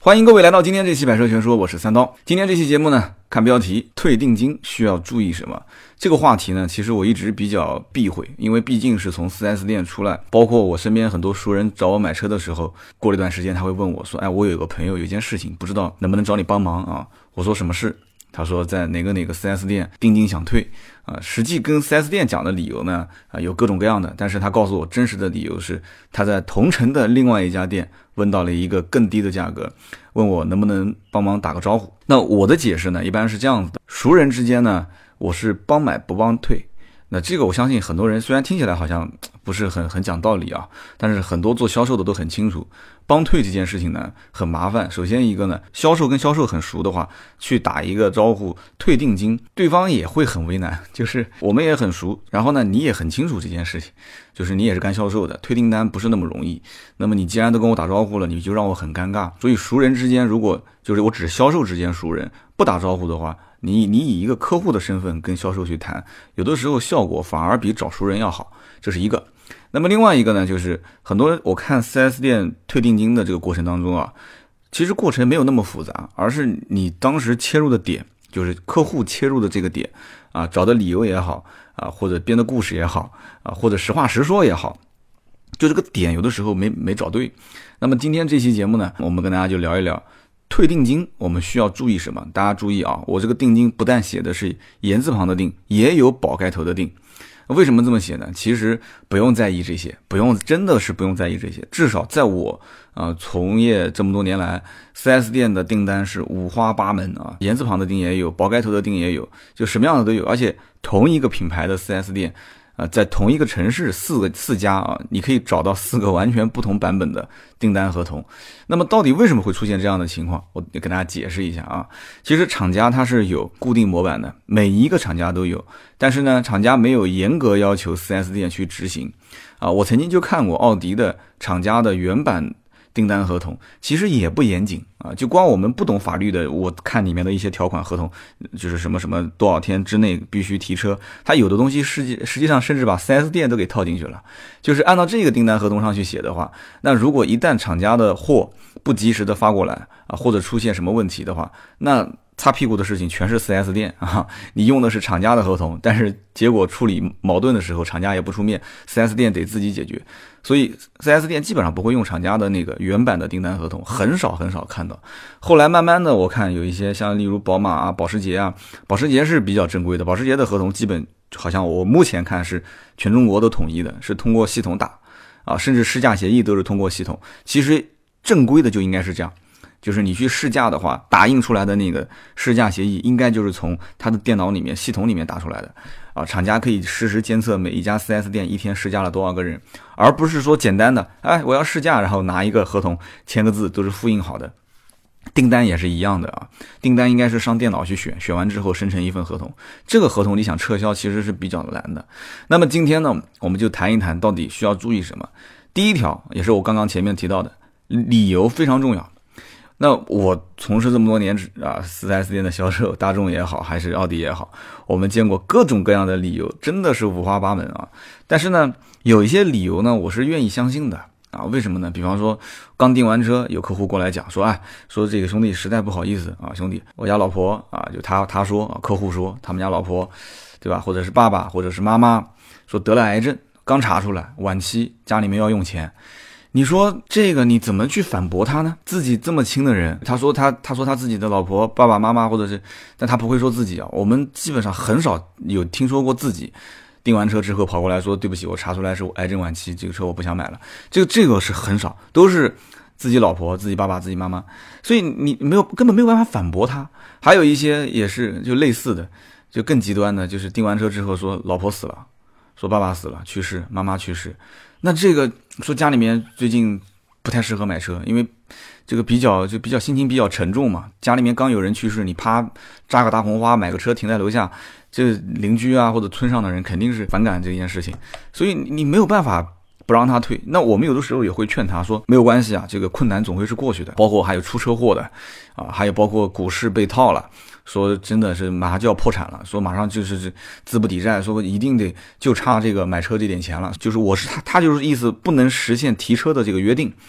欢迎各位来到今天这期百车全说，我是三刀。今天这期节目呢，看标题，退定金需要注意什么？这个话题呢，其实我一直比较避讳，因为毕竟是从 4S 店出来，包括我身边很多熟人找我买车的时候，过了一段时间他会问我说，我有个朋友有一件事情，不知道能不能找你帮忙啊？我说什么事？他说在哪个 4S 店定金想退实际跟 4S 店讲的理由呢有各种各样的，但是他告诉我真实的理由是他在同城的另外一家店问到了一个更低的价格，问我能不能帮忙打个招呼。那我的解释呢一般是这样子的，熟人之间呢我是帮买不帮退。那这个我相信很多人虽然听起来好像不是很讲道理啊，但是很多做销售的都很清楚，帮退这件事情呢很麻烦。首先一个呢，销售跟销售很熟的话，去打一个招呼退定金，对方也会很为难，就是我们也很熟，然后呢你也很清楚这件事情，就是你也是干销售的，退订单不是那么容易。那么你既然都跟我打招呼了，你就让我很尴尬。所以熟人之间，如果就是我只是销售之间熟人不打招呼的话，你以一个客户的身份跟销售去谈，有的时候效果反而比找熟人要好，这是一个。那么另外一个呢，就是很多我看 4S 店退定金的这个过程当中啊，其实过程没有那么复杂，而是你当时切入的点，就是客户切入的这个点啊，找的理由也好啊，或者编的故事也好啊，或者实话实说也好，就这个点有的时候没找对。那么今天这期节目呢，我们跟大家就聊一聊退定金我们需要注意什么。大家注意啊，我这个定金不但写的是言字旁的定，也有宝盖头的定。为什么这么写呢？其实不用在意这些，真的是不用在意这些。至少在我从业这么多年来， 4S 店的订单是五花八门啊，言字旁的定也有，宝盖头的定也有，就什么样的都有。而且同一个品牌的 4S 店在同一个城市四家啊，你可以找到4个完全不同版本的订单合同。那么到底为什么会出现这样的情况？我跟大家解释一下啊。其实厂家它是有固定模板的，每一个厂家都有，但是呢，厂家没有严格要求 4S 店去执行啊。我曾经就看过奥迪的厂家的原版订单合同，其实也不严谨啊。就光我们不懂法律的，我看里面的一些条款合同，就是什么多少天之内必须提车，它有的东西实际上甚至把 4S 店都给套进去了。就是按照这个订单合同上去写的话，那如果一旦厂家的货不及时的发过来啊，或者出现什么问题的话，那擦屁股的事情全是 4S 店啊！你用的是厂家的合同，但是结果处理矛盾的时候，厂家也不出面， 4S 店得自己解决。所以 4S 店基本上不会用厂家的那个原版的订单合同，很少看到。后来慢慢的我看有一些像例如宝马啊、保时捷啊，保时捷是比较正规的，保时捷的合同基本好像我目前看是全中国都统一的，是通过系统打啊，甚至试驾协议都是通过系统。其实正规的就应该是这样，就是你去试驾的话，打印出来的那个试驾协议应该就是从它的电脑里面系统里面打出来的啊。厂家可以实时监测每一家 4S 店一天试驾了多少个人，而不是说简单的我要试驾，然后拿一个合同签个字，都是复印好的。订单也是一样的啊，订单应该是上电脑去选完之后生成一份合同，这个合同你想撤销其实是比较难的。那么今天呢，我们就谈一谈到底需要注意什么。第一条也是我刚刚前面提到的，理由非常重要。那我从事这么多年4S 店的销售，大众也好还是奥迪也好，我们见过各种各样的理由，真的是五花八门啊。但是呢，有一些理由呢，我是愿意相信的啊。为什么呢？比方说刚订完车，有客户过来讲说说这个兄弟实在不好意思啊，兄弟我家老婆啊，就他说客户说他们家老婆对吧，或者是爸爸或者是妈妈说得了癌症，刚查出来晚期，家里面要用钱。你说这个你怎么去反驳他呢？自己这么亲的人，他说他自己的老婆爸爸妈妈，或者是，但他不会说自己啊。我们基本上很少有听说过自己订完车之后跑过来说对不起，我查出来是癌症晚期，这个车我不想买了。这个是很少，都是自己老婆、自己爸爸、自己妈妈，所以你根本没有办法反驳他。还有一些也是就类似的，就更极端的，就是订完车之后说老婆死了，说爸爸死了去世，妈妈去世。那这个说家里面最近不太适合买车，因为这个比较心情比较沉重嘛，家里面刚有人去世，你啪扎个大红花买个车停在楼下，这邻居啊或者村上的人肯定是反感这件事情，所以你没有办法不让他退。那我们有的时候也会劝他说没有关系啊，这个困难总会是过去的，包括还有出车祸的啊，还有包括股市被套了，说真的是马上就要破产了，说马上就是资不抵债，说一定得就差这个买车这点钱了，就是他就是意思不能实现提车的这个约定，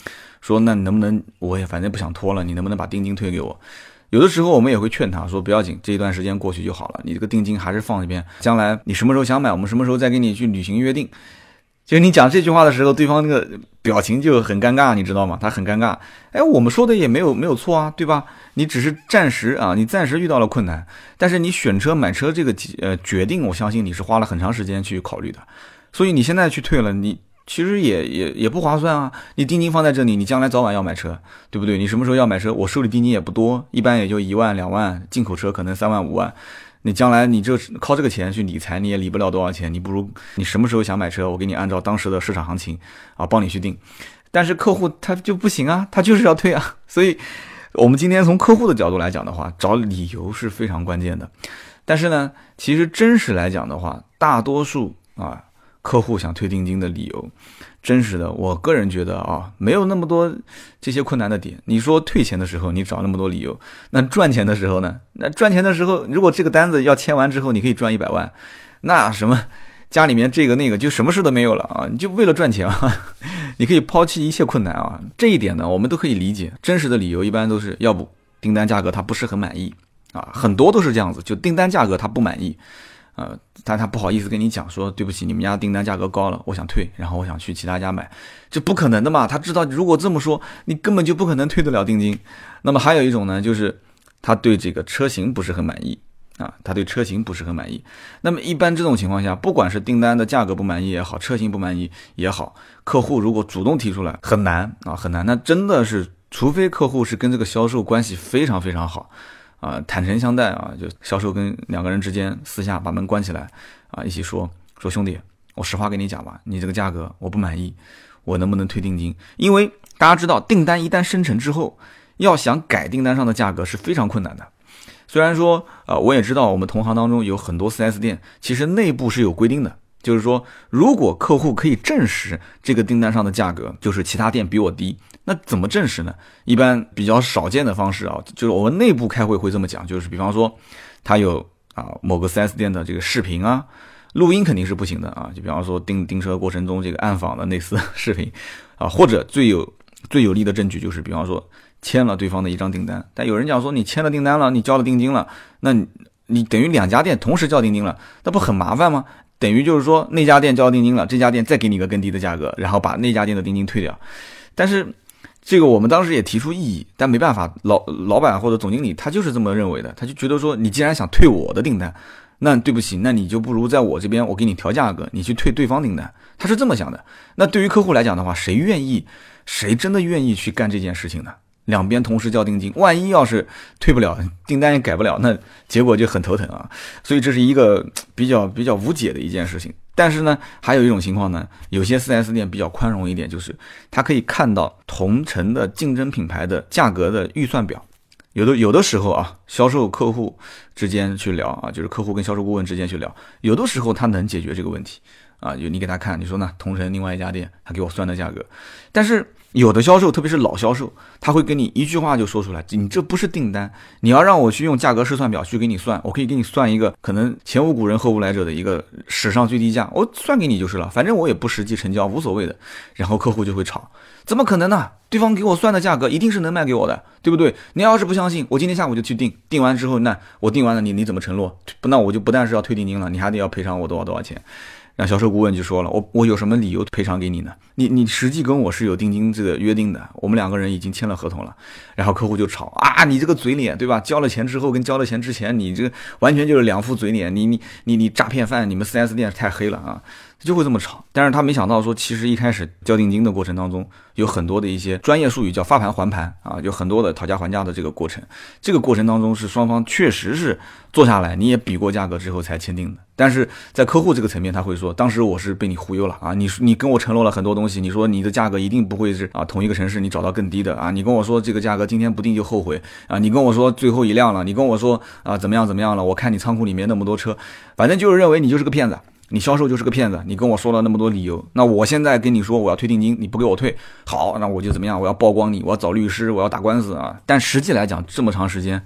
说那能不能我也反正不想拖了，你能不能把定金退给我？有的时候我们也会劝他说不要紧，这一段时间过去就好了，你这个定金还是放一边，将来你什么时候想买，我们什么时候再跟你去履行约定。就是你讲这句话的时候，对方那个表情就很尴尬，你知道吗？他很尴尬。我们说的也没有错啊，对吧？你只是暂时遇到了困难，但是你选车买车这个决定，我相信你是花了很长时间去考虑的。所以你现在去退了，你其实也不划算啊。你定金放在这里，你将来早晚要买车，对不对？你什么时候要买车，我收的定金也不多，一般也就1万2万，进口车可能3万5万。你将来你靠这个钱去理财，你也理不了多少钱，你不如你什么时候想买车，我给你按照当时的市场行情帮你去定。但是客户他就不行啊，他就是要退啊。所以我们今天从客户的角度来讲的话，找理由是非常关键的。但是呢，其实真实来讲的话，大多数客户想退定金的理由，真实的，我个人觉得没有那么多这些困难的点。你说退钱的时候你找那么多理由，那赚钱的时候呢？那赚钱的时候，如果这个单子要签完之后你可以赚100万，那什么家里面这个那个就什么事都没有了啊！你就为了赚钱你可以抛弃一切困难啊！这一点呢，我们都可以理解。真实的理由一般都是要不订单价格他不是很满意很多都是这样子，就订单价格他不满意。但他不好意思跟你讲说对不起，你们家订单价格高了，我想退，然后我想去其他家买，这不可能的嘛。他知道如果这么说，你根本就不可能退得了定金。那么还有一种呢，就是他对这个车型不是很满意他对车型不是很满意。那么一般这种情况下，不管是订单的价格不满意也好，车型不满意也好，客户如果主动提出来，很难很难。那真的是除非客户是跟这个销售关系非常非常好坦诚相待就销售跟两个人之间私下把门关起来一起说兄弟，我实话跟你讲吧，你这个价格我不满意，我能不能退定金？因为大家知道，订单一旦生成之后，要想改订单上的价格是非常困难的。虽然说我也知道我们同行当中有很多 4S 店，其实内部是有规定的，就是说如果客户可以证实这个订单上的价格就是其他店比我低，那怎么证实呢？一般比较少见的方式就是我们内部开会会这么讲，就是比方说他有某个 4S 店的这个视频录音肯定是不行的就比方说订车过程中这个暗访的类似视频或者最有力的证据就是比方说签了对方的一张订单。但有人讲说你签了订单了，你交了定金了，那你等于2家店同时交定金了，那不很麻烦吗？等于就是说那家店交定金了，这家店再给你一个更低的价格，然后把那家店的定金退掉。但是这个我们当时也提出异议，但没办法，老板或者总经理他就是这么认为的，他就觉得说你既然想退我的订单，那对不起，那你就不如在我这边我给你调价格，你去退对方订单，他是这么想的。那对于客户来讲的话，谁真的愿意去干这件事情呢？两边同时交定金，万一要是退不了，订单也改不了，那结果就很头疼所以这是一个比较无解的一件事情。但是呢，还有一种情况呢，有些 4S 店比较宽容一点，就是他可以看到同城的竞争品牌的价格的预算表。有的时候销售客户之间去聊就是客户跟销售顾问之间去聊，有的时候他能解决这个问题就你给他看，你说呢，同城另外一家店他给我算的价格。但是有的销售，特别是老销售，他会跟你一句话就说出来，你这不是订单，你要让我去用价格试算表去给你算，我可以给你算一个可能前无古人后无来者的一个史上最低价，我算给你就是了，反正我也不实际成交，无所谓的。然后客户就会吵，怎么可能呢？对方给我算的价格一定是能卖给我的，对不对？你要是不相信，我今天下午就去订，订完之后，那我订完了你怎么承诺？那我就不但是要退定金了，你还得要赔偿我多少钱。然后销售顾问就说了，我有什么理由赔偿给你呢？你实际跟我是有定金这个约定的，我们两个人已经签了合同了。然后客户就吵你这个嘴脸，对吧？交了钱之后跟交了钱之前，你这个完全就是两副嘴脸，你诈骗犯，你们 4S 店太黑了就会这么吵。但是他没想到说，其实一开始交定金的过程当中，有很多的一些专业术语叫发盘还盘有很多的讨价还价的这个过程。这个过程当中是双方确实是坐下来，你也比过价格之后才签订的。但是在客户这个层面，他会说，当时我是被你忽悠了你跟我承诺了很多东西，你说你的价格一定不会是同一个城市你找到更低的你跟我说这个价格今天不定就后悔你跟我说最后一辆了，你跟我说怎么样了，我看你仓库里面那么多车，反正就是认为你就是个骗子。你销售就是个骗子，你跟我说了那么多理由，那我现在跟你说我要退定金，你不给我退，好，那我就怎么样？我要曝光你，我要找律师，我要打官司但实际来讲，这么长时间，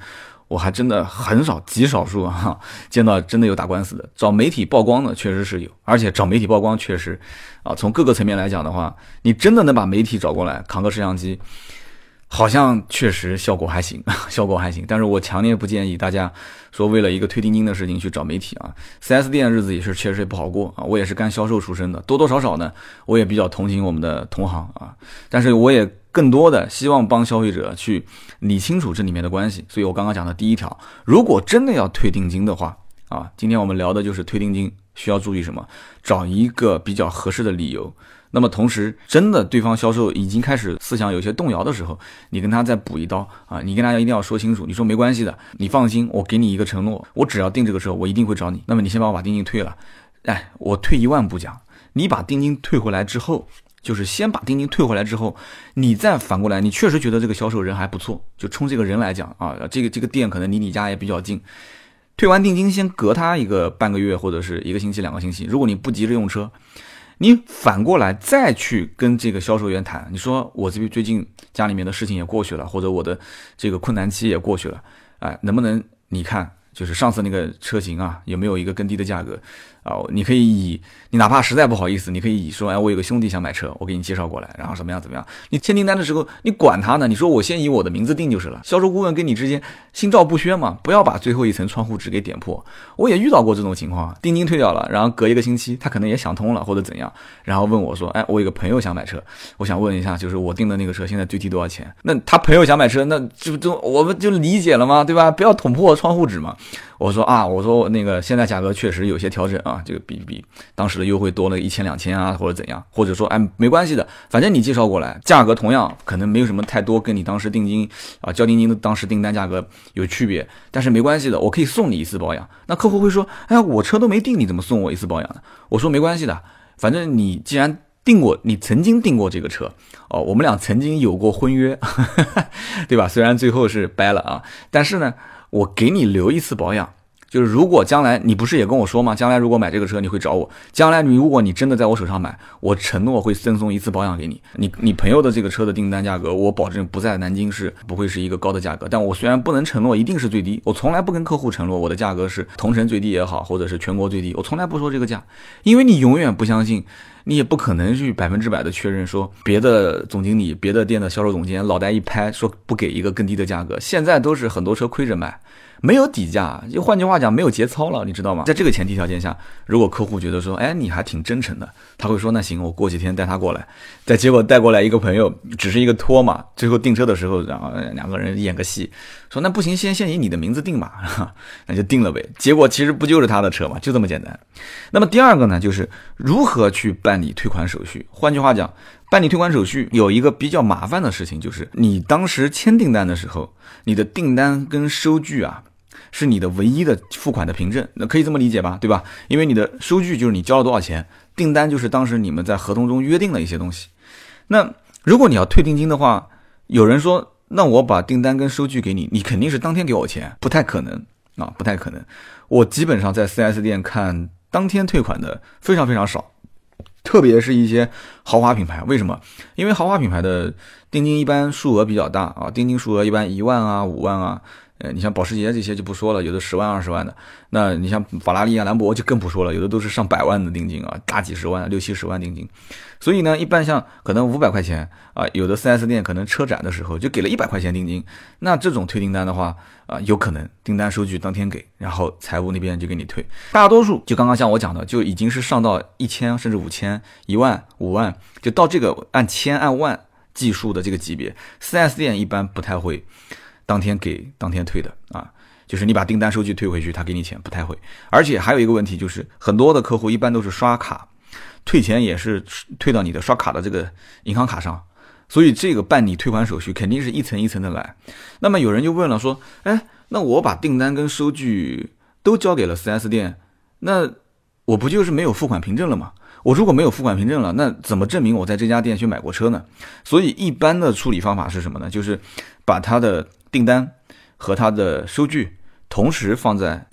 我还真的很少，极少数见到真的有打官司的。找媒体曝光的确实是有，而且找媒体曝光确实从各个层面来讲的话，你真的能把媒体找过来扛个摄像机，好像确实效果还行，效果还行。但是我强烈不建议大家说为了一个退定金的事情去找媒体4S 店日子也是确实也不好过我也是干销售出身的，多多少少呢，我也比较同情我们的同行但是我也更多的希望帮消费者去理清楚这里面的关系。所以我刚刚讲的第一条，如果真的要退定金的话今天我们聊的就是退定金需要注意什么，找一个比较合适的理由。那么同时真的对方销售已经开始思想有些动摇的时候，你跟他再补一刀你跟他一定要说清楚，你说没关系的，你放心，我给你一个承诺，我只要订这个车我一定会找你，那么你先帮我把定金退了。我退1万不讲，你把定金退回来之后，就是先把定金退回来之后，你再反过来，你确实觉得这个销售人还不错，就冲这个人来讲这个店可能离你家也比较近，退完定金先隔他一个半个月或者是1个星期2个星期，如果你不急着用车，你反过来再去跟这个销售员谈，你说我这边最近家里面的事情也过去了，或者我的这个困难期也过去了能不能你看就是上次那个车型有没有一个更低的价格你可以你哪怕实在不好意思，你可以说我有个兄弟想买车，我给你介绍过来，然后怎么样，你签订单的时候你管他呢，你说我先以我的名字定就是了，销售顾问跟你之间心照不宣嘛，不要把最后一层窗户纸给点破。我也遇到过这种情况，定金退掉了，然后隔1个星期他可能也想通了或者怎样，然后问我说我有个朋友想买车，我想问一下就是我订的那个车现在最低多少钱。那他朋友想买车，那就我们就理解了嘛，对吧？不要捅破窗户纸嘛。我说那个现在价格确实有些调整这个比当时的优惠多了1000、2000或者怎样，或者说没关系的，反正你介绍过来，价格同样可能没有什么太多跟你当时定金交定金的当时订单价格有区别，但是没关系的，我可以送你一次保养。那客户会说我车都没定，你怎么送我一次保养呢？我说没关系的，反正你既然订过，你曾经订过这个车我们俩曾经有过婚约对吧？虽然最后是掰了但是呢我给你留一次保养，就是如果将来你不是也跟我说吗？将来如果买这个车你会找我，将来如果你真的在我手上买，我承诺会赠送一次保养给你。你朋友的这个车的订单价格，我保证不在南京市不会是一个高的价格，但我虽然不能承诺一定是最低，我从来不跟客户承诺我的价格是同城最低也好，或者是全国最低，我从来不说这个价，因为你永远不相信，你也不可能去100%的确认说别的总经理、别的店的销售总监脑袋一拍说不给一个更低的价格。现在都是很多车亏着卖，没有底价，就换句话讲没有节操了，你知道吗？在这个前提条件下，如果客户觉得说你还挺真诚的，他会说那行，我过几天带他过来。但结果带过来一个朋友只是一个托嘛，最后订车的时候然后2个人演个戏，说那不行，先以你的名字定嘛那就定了呗。结果其实不就是他的车嘛，就这么简单。那么第二个呢，就是如何去办理退款手续。换句话讲，办理退款手续有一个比较麻烦的事情，就是你当时签订单的时候，你的订单跟收据是你的唯一的付款的凭证，那可以这么理解吧，对吧？因为你的收据就是你交了多少钱，订单就是当时你们在合同中约定了一些东西。那如果你要退定金的话，有人说那我把订单跟收据给你，你肯定是当天给我钱，不太可能不太可能。我基本上在 4S 店看当天退款的非常非常少，特别是一些豪华品牌。为什么？因为豪华品牌的定金一般数额比较大定金数额一般1万5万你像保时捷这些就不说了，有的10万20万的，那你像法拉利兰博就更不说了，有的都是上百万的定金大几十万60、70万定金。所以呢，一般像可能500块钱有的 4S 店可能车展的时候就给了100块钱定金，那这种退订单的话有可能订单收据当天给，然后财务那边就给你退。大多数就刚刚像我讲的，就已经是上到1000甚至5000、1万、5万，就到这个按千按万计数的这个级别， 4S 店一般不太会当天给当天退的就是你把订单收据退回去他给你钱，不太会。而且还有一个问题，就是很多的客户一般都是刷卡，退钱也是退到你的刷卡的这个银行卡上，所以这个办理退款手续肯定是一层一层的来。那么有人就问了说那我把订单跟收据都交给了 4S 店，那我不就是没有付款凭证了吗？我如果没有付款凭证了，那怎么证明我在这家店去买过车呢？所以一般的处理方法是什么呢？就是把他的订单和他的收据同时放在一起，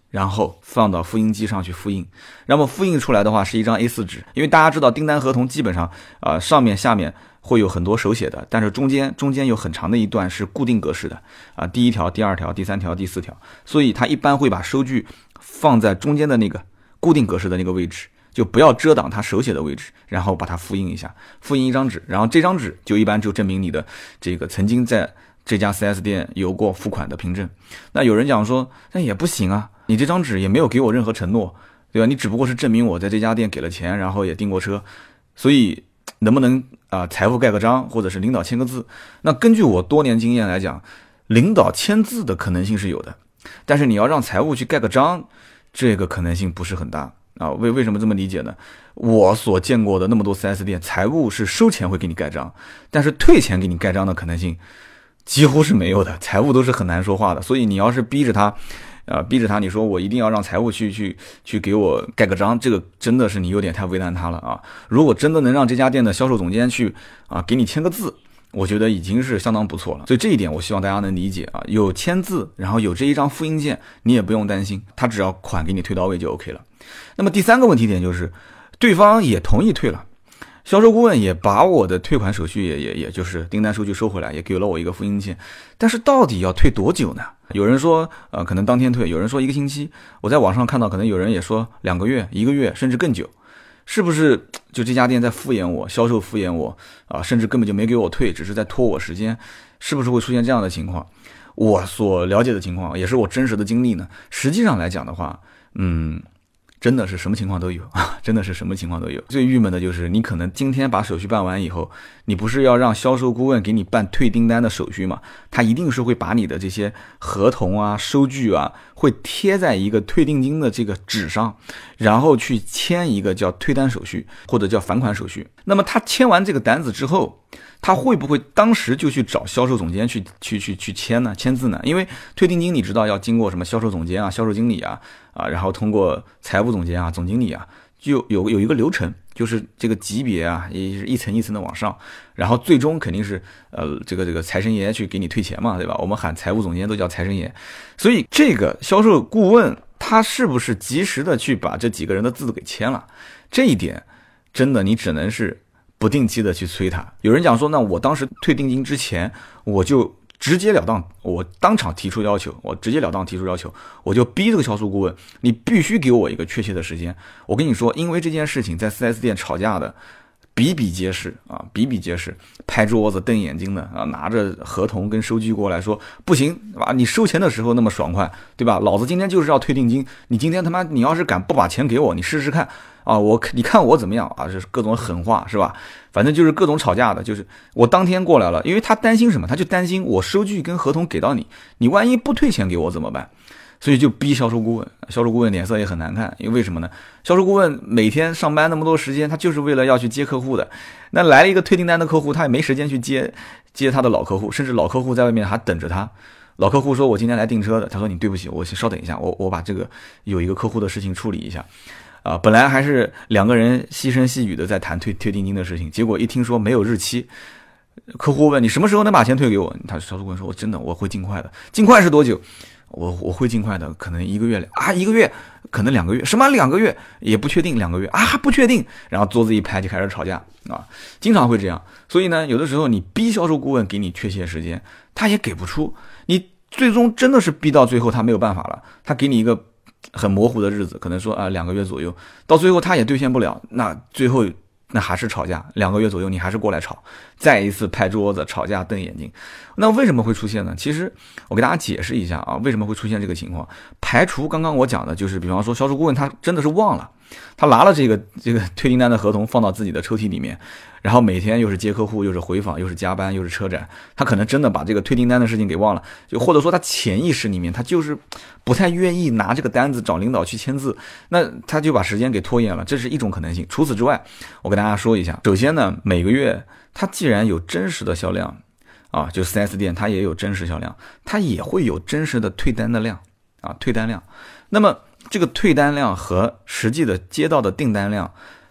然后放到复印机上去复印，那么复印出来的话是一张 A4 纸，因为大家知道订单合同基本上上面下面会有很多手写的，但是中间有很长的一段是固定格式的第一条、第二条、第三条、第四条，所以它一般会把收据放在中间的那个固定格式的那个位置，就不要遮挡它手写的位置，然后把它复印一下，复印一张纸，然后这张纸就一般就证明你的这个曾经在这家 4S 店有过付款的凭证。那有人讲说，那也不行啊，你这张纸也没有给我任何承诺，对吧？你只不过是证明我在这家店给了钱，然后也订过车，所以能不能财务盖个章，或者是领导签个字？那根据我多年经验来讲，领导签字的可能性是有的，但是你要让财务去盖个章，这个可能性不是很大为什么这么理解呢？我所见过的那么多 4S 店，财务是收钱会给你盖章，但是退钱给你盖章的可能性几乎是没有的，财务都是很难说话的。所以你要是逼着他，你说我一定要让财务去给我盖个章，这个真的是你有点太为难他了啊！如果真的能让这家店的销售总监去给你签个字，我觉得已经是相当不错了。所以这一点我希望大家能理解有签字，然后有这一张复印件，你也不用担心，他只要款给你退到位就 OK 了。那么第三个问题点就是，对方也同意退了。销售顾问也把我的退款手续也就是订单收据收回来，也给了我一个复印件，但是到底要退多久呢？有人说可能当天退，有人说1个星期，我在网上看到可能有人也说2个月、1个月甚至更久。是不是就这家店在敷衍我，销售敷衍我甚至根本就没给我退，只是在拖我时间？是不是会出现这样的情况？我所了解的情况也是我真实的经历呢。实际上来讲的话，真的是什么情况都有真的是什么情况都有。最郁闷的就是你可能今天把手续办完以后，你不是要让销售顾问给你办退订单的手续吗？他一定是会把你的这些合同收据会贴在一个退定金的这个纸上，然后去签一个叫退单手续或者叫返款手续。那么他签完这个单子之后，他会不会当时就去找销售总监去签字呢？因为退定金你知道要经过什么销售总监销售经理然后通过财务总监总经理就有一个流程，就是这个级别也是一层一层的往上，然后最终肯定是这个财神爷去给你退钱嘛，对吧？我们喊财务总监都叫财神爷。所以这个销售顾问他是不是及时的去把这几个人的字给签了，这一点真的你只能是不定期的去催他。有人讲说，那我当时退定金之前我就直截了当，我当场提出要求，我就逼这个销售顾问，你必须给我一个确切的时间。我跟你说，因为这件事情在 4S 店吵架的比比皆是，拍桌子瞪眼睛的拿着合同跟收据过来说，不行你收钱的时候那么爽快，对吧？老子今天就是要退定金，你今天他妈你要是敢不把钱给我，你试试看你看我怎么样这是各种狠话是吧？反正就是各种吵架的，就是我当天过来了，因为他担心什么？他就担心我收据跟合同给到你，你万一不退钱给我怎么办？所以就逼销售顾问，销售顾问脸色也很难看，因为什么呢？销售顾问每天上班那么多时间，他就是为了要去接客户的。那来了一个退订单的客户，他也没时间去接他的老客户，甚至老客户在外面还等着他。老客户说我今天来订车的，他说你对不起，我先稍等一下，我把这个有一个客户的事情处理一下。本来还是2个人细声细语的在谈退定金的事情，结果一听说没有日期，客户问你什么时候能把钱退给我？他销售顾问说我会尽快的。尽快是多久？我会尽快的，可能1个月1个月，可能2个月，什么2个月也不确定，2个月不确定，然后桌子一拍就开始吵架经常会这样。所以呢，有的时候你逼销售顾问给你确切时间，他也给不出，你最终真的是逼到最后他没有办法了，他给你一个很模糊的日子，可能说2个月左右，到最后他也兑现不了，那最后那还是吵架，2个月左右你还是过来吵，再一次拍桌子吵架瞪眼睛。那为什么会出现呢？其实我给大家解释一下为什么会出现这个情况。排除刚刚我讲的，就是比方说销售顾问他真的是忘了，他拿了这个退订单的合同放到自己的抽屉里面，然后每天又是接客户，又是回访，又是加班，又是车展，他可能真的把这个退订单的事情给忘了，就或者说他潜意识里面他就是不太愿意拿这个单子找领导去签字，那他就把时间给拖延了，这是一种可能性。除此之外，我跟大家说一下，首先呢，每个月他既然有真实的销量就 4S 店它也有真实销量，它也会有真实的退单的量退单量。那么这个退单量和实际的接到的订单量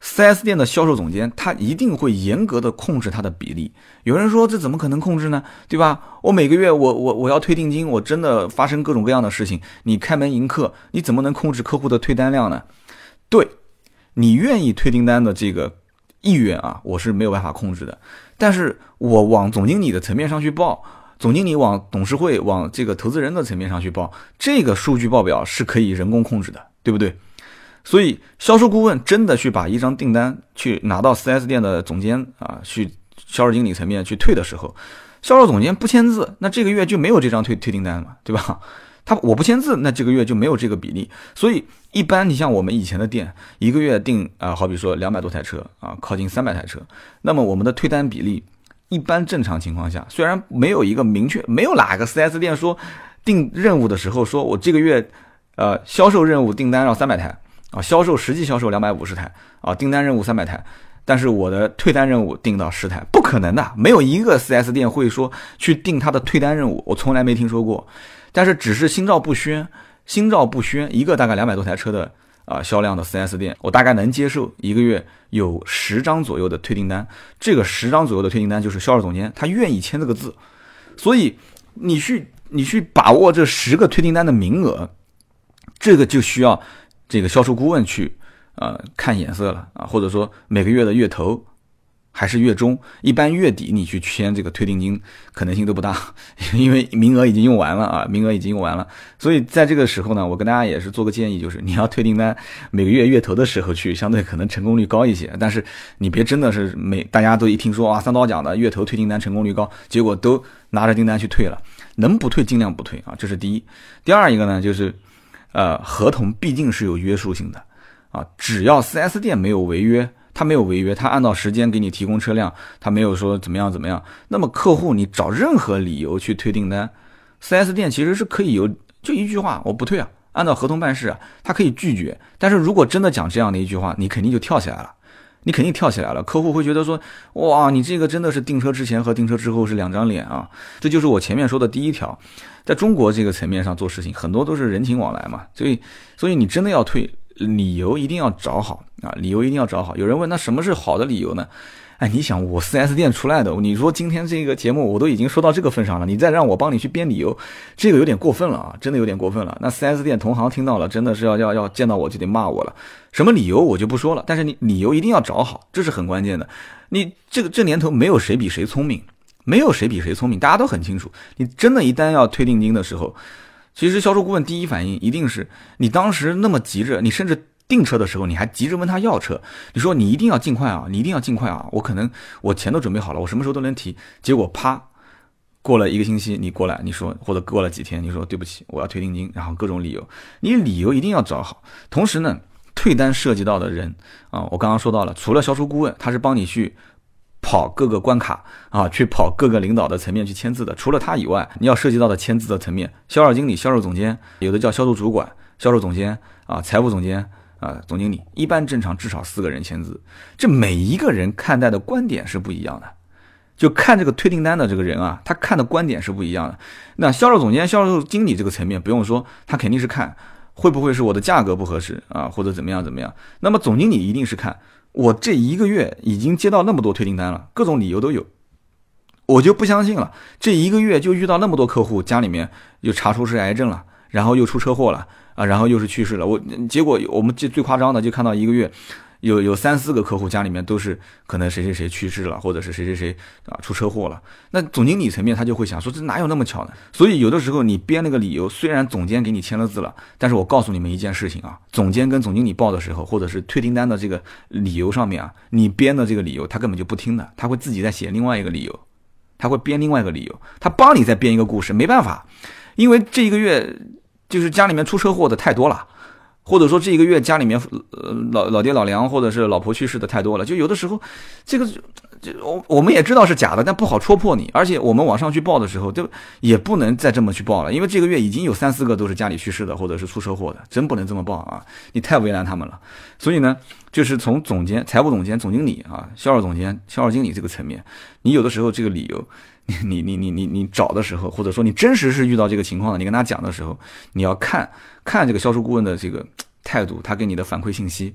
4S 店的销售总监他一定会严格的控制他的比例。有人说这怎么可能控制呢？对吧？我每个月我要退定金，我真的发生各种各样的事情，你开门迎客，你怎么能控制客户的退单量呢？对，你愿意退订单的这个意愿啊，我是没有办法控制的。但是我往总经理的层面上去报，总经理往董事会往这个投资人的层面上去报，这个数据报表是可以人工控制的，对不对？所以销售顾问真的去把一张订单去拿到 4S 店的总监啊，去销售经理层面去退的时候，销售总监不签字，那这个月就没有这张退订单嘛，对吧？我不签字，那这个月就没有这个比例。所以一般你像我们以前的店，一个月订好比说200多台车啊，靠近300台车，那么我们的退单比例一般正常情况下，虽然没有一个明确，没有哪个 4S 店说定任务的时候说我这个月销售任务订单要300台啊，实际销售250台啊，订单任务300台，但是我的退单任务定到10台，不可能的，没有一个 4S 店会说去定他的退单任务，我从来没听说过。但是只是心照不宣，一个大概200多台车的销量的 4S 店，我大概能接受一个月有10张左右的退订单，这个10张左右的退订单就是销售总监他愿意签这个字。所以你去把握这10个退订单的名额，这个就需要这个销售顾问去看眼色了啊，或者说每个月的月头还是月中，一般月底你去签这个退定金可能性都不大，因为名额已经用完了啊，所以在这个时候呢，我跟大家也是做个建议，就是你要退订单，每个月月头的时候去，相对可能成功率高一些。但是你别真的是大家都一听说三刀讲的月头退订单成功率高，结果都拿着订单去退了，能不退尽量不退啊，这是第一。第二一个呢，就是合同毕竟是有约束性的啊，只要 4S 店没有违约，他按照时间给你提供车辆，他没有说怎么样，那么客户你找任何理由去退订单， 4S 店其实是可以有就一句话，我不退啊，按照合同办事啊，他可以拒绝。但是如果真的讲这样的一句话，你肯定就跳起来了，客户会觉得说，哇，你这个真的是订车之前和订车之后是两张脸啊。这就是我前面说的第一条，在中国这个层面上做事情很多都是人情往来嘛，所以你真的要退，理由一定要找好啊！有人问，那什么是好的理由呢？哎，你想我 4S 店出来的，你说今天这个节目我都已经说到这个份上了，你再让我帮你去编理由，这个有点过分了啊！真的有点过分了。那 4S 店同行听到了，真的是要见到我就得骂我了。什么理由我就不说了，但是你理由一定要找好，这是很关键的。你这年头没有谁比谁聪明，大家都很清楚。你真的一旦要退定金的时候，其实销售顾问第一反应一定是你当时那么急着，你甚至订车的时候你还急着问他要车，你说你一定要尽快啊，我钱都准备好了，我什么时候都能提。结果啪，过了1个星期你过来，你说，或者过了几天你说对不起我要退定金，然后各种理由，你理由一定要找好。同时呢，退单涉及到的人啊，我刚刚说到了，除了销售顾问他是帮你去跑各个关卡啊，去跑各个领导的层面去签字的，除了他以外，你要涉及到的签字的层面，销售经理、销售总监，有的叫销售主管、销售总监啊、财务总监啊、总经理，一般正常至少4个人签字。这每一个人看待的观点是不一样的，就看这个退订单的这个人啊，他看的观点是不一样的。那销售总监、销售经理这个层面不用说，他肯定是看会不会是我的价格不合适啊，或者怎么样。那么总经理一定是看我这1个月已经接到那么多退订单了，各种理由都有，我就不相信了，这1个月就遇到那么多客户家里面又查出是癌症了，然后又出车祸了啊，然后又是去世了。结果我们最夸张的就看到1个月有3-4个客户家里面都是可能谁去世了，或者是谁啊出车祸了。那总经理层面他就会想说，这哪有那么巧呢？所以有的时候你编那个理由，虽然总监给你签了字了，但是我告诉你们一件事情啊，总监跟总经理报的时候，或者是退订单的这个理由上面啊，你编的这个理由他根本就不听的，他会自己再写另外一个理由，他会编另外一个理由，他帮你再编一个故事。没办法，因为这1个月就是家里面出车祸的太多了，或者说这1个月家里面老爹老娘或者是老婆去世的太多了，就有的时候这个我们也知道是假的，但不好戳破你，而且我们往上去报的时候就也不能再这么去报了，因为这个月已经有3-4个都是家里去世的或者是出车祸的，真不能这么报啊，你太为难他们了。所以呢，就是从总监、财务总监、总经理啊、销售总监、销售经理这个层面，你有的时候这个理由你找的时候，或者说你真实是遇到这个情况的，你跟他讲的时候，你要看这个销售顾问的这个态度，他给你的反馈信息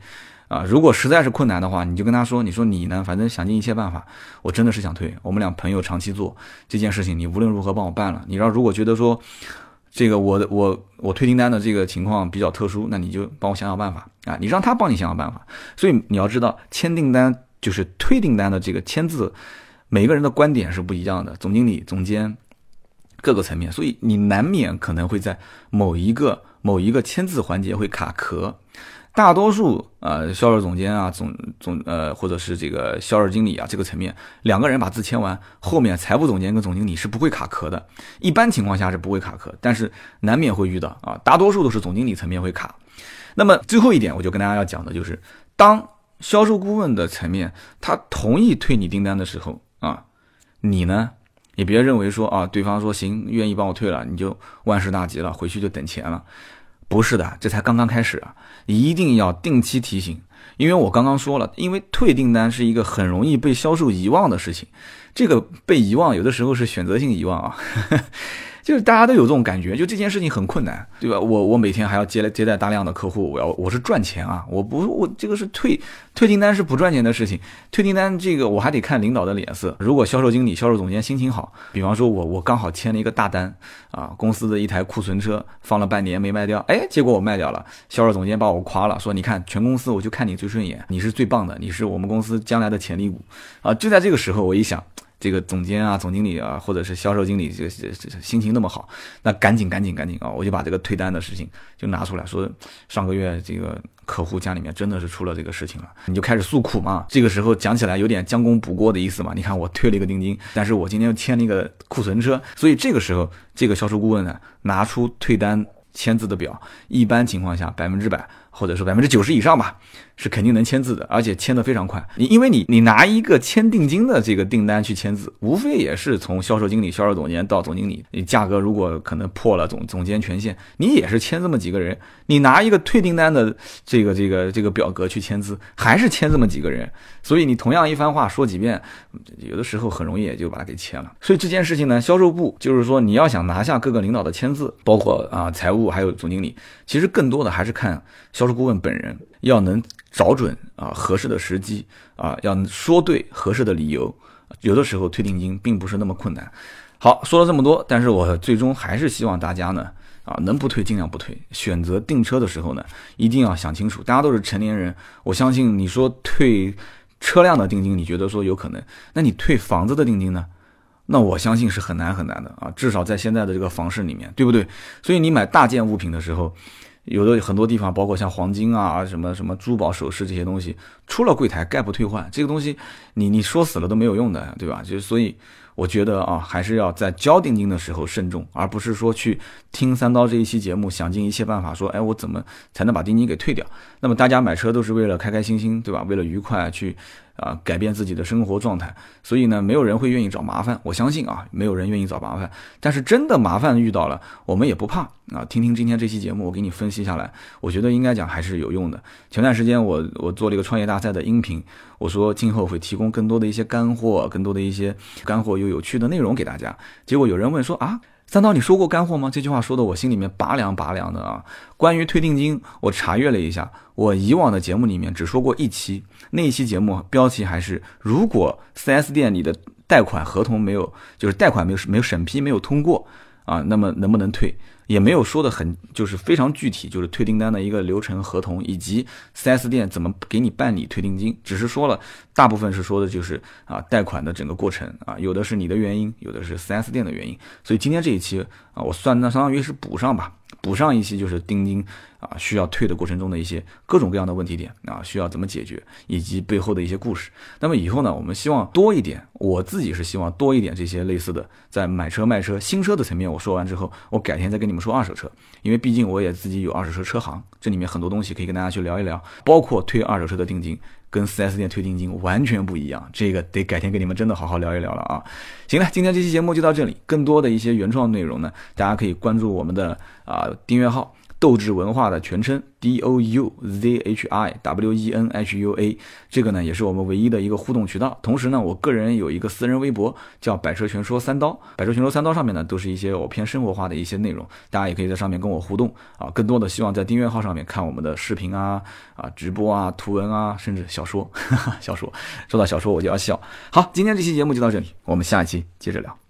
如果实在是困难的话，你就跟他说，你说你呢，反正想尽一切办法，我真的是想退，我们俩朋友长期做这件事情，你无论如何帮我办了。你如果觉得说这个我退订单的这个情况比较特殊，那你就帮我想想办法啊，你让他帮你想想办法。所以你要知道，签订单就是退订单的这个签字，每个人的观点是不一样的，总经理、总监各个层面，所以你难免可能会在某一个签字环节会卡壳。大多数销售总监啊，或者是这个销售经理啊，这个层面两个人把字签完，后面财务总监跟总经理是不会卡壳的，一般情况下是不会卡壳，但是难免会遇到啊，大多数都是总经理层面会卡。那么最后一点，我就跟大家要讲的就是，当销售顾问的层面他同意退你订单的时候啊，你呢也别认为说啊，对方说行，愿意帮我退了，你就万事大吉了，回去就等钱了。不是的，这才刚刚开始啊！一定要定期提醒，因为我刚刚说了，因为退订单是一个很容易被销售遗忘的事情，这个被遗忘有的时候是选择性遗忘啊。就是大家都有这种感觉，就这件事情很困难，对吧？我每天还要接待大量的客户，我是赚钱啊，我这个是退订单是不赚钱的事情，退订单这个我还得看领导的脸色。如果销售经理、销售总监心情好，比方说我刚好签了一个大单啊，公司的一台库存车放了半年没卖掉，结果我卖掉了，销售总监把我夸了，说你看全公司我就看你最顺眼，你是最棒的，你是我们公司将来的潜力股啊！就在这个时候，我一想。这个总监啊、总经理啊，或者是销售经理，这心情那么好，那赶紧啊！我就把这个退单的事情就拿出来说，上个月这个客户家里面真的是出了这个事情了，你就开始诉苦嘛。这个时候讲起来有点将功补过的意思嘛。你看我退了一个定金，但是我今天又签了一个库存车，所以这个时候这个销售顾问呢，拿出退单签字的表，一般情况下100%或者说90%以上吧，是肯定能签字的，而且签得非常快。因为你拿一个签定金的这个订单去签字，无非也是从销售经理、销售总监到总经理，你价格如果可能破了总监权限，你也是签这么几个人。你拿一个退订单的这个表格去签字，还是签这么几个人。所以你同样一番话说几遍，有的时候很容易也就把它给签了。所以这件事情呢，销售部就是说你要想拿下各个领导的签字，包括财务还有总经理，其实更多的还是看销售顾问本人要能找准合适的时机要说对合适的理由，有的时候退定金并不是那么困难。好，说了这么多，但是我最终还是希望大家呢能不退尽量不退，选择订车的时候呢一定要想清楚。大家都是成年人，我相信你说退车辆的定金你觉得说有可能，那你退房子的定金呢？那我相信是很难的至少在现在的这个房市里面，对不对？所以你买大件物品的时候，有的很多地方包括像黄金什么珠宝首饰这些东西，出了柜台概不退换，这个东西你说死了都没有用的，对吧？所以我觉得还是要在交定金的时候慎重，而不是说去听三刀这一期节目想尽一切办法说我怎么才能把定金给退掉。那么大家买车都是为了开开心心，对吧？为了愉快去改变自己的生活状态，所以呢没有人会愿意找麻烦，我相信没有人愿意找麻烦，但是真的麻烦遇到了我们也不怕听听今天这期节目我给你分析下来，我觉得应该讲还是有用的。前段时间我做了一个创业大赛的音频，我说今后会提供更多的一些干货，更多的一些干货又有趣的内容给大家。结果有人问说三刀你说过干货吗？这句话说的我心里面拔凉的关于退定金，我查阅了一下，我以往的节目里面只说过一期，那一期节目标题还是如果 4S 店里的贷款合同就是贷款没有审批没有通过那么能不能退，也没有说的就是非常具体，就是退订单的一个流程合同以及 4S 店怎么给你办理退定金，只是说了大部分是说的就是贷款的整个过程有的是你的原因，有的是 4S 店的原因。所以今天这一期我算相当于是补上一期，就是定金需要退的过程中的一些各种各样的问题点需要怎么解决，以及背后的一些故事。那么以后呢，我们希望多一点，我自己是希望多一点这些类似的，在买车卖车新车的层面我说完之后，我改天再跟你们说二手车，因为毕竟我也自己有二手车车行，这里面很多东西可以跟大家去聊一聊，包括退二手车的定金跟 4S 店退定金完全不一样，这个得改天跟你们真的好好聊一聊了行了，今天这期节目就到这里，更多的一些原创内容呢，大家可以关注我们的订阅号斗志文化的全称 DOUZHIWENHUA， 这个呢也是我们唯一的一个互动渠道。同时呢，我个人有一个私人微博叫百车全说三刀，百车全说三刀上面呢都是一些我偏生活化的一些内容，大家也可以在上面跟我互动啊。更多的希望在订阅号上面看我们的视频啊、直播啊、图文啊，甚至小说。小说说到小说我就要笑。好，今天这期节目就到这里，我们下一期接着聊。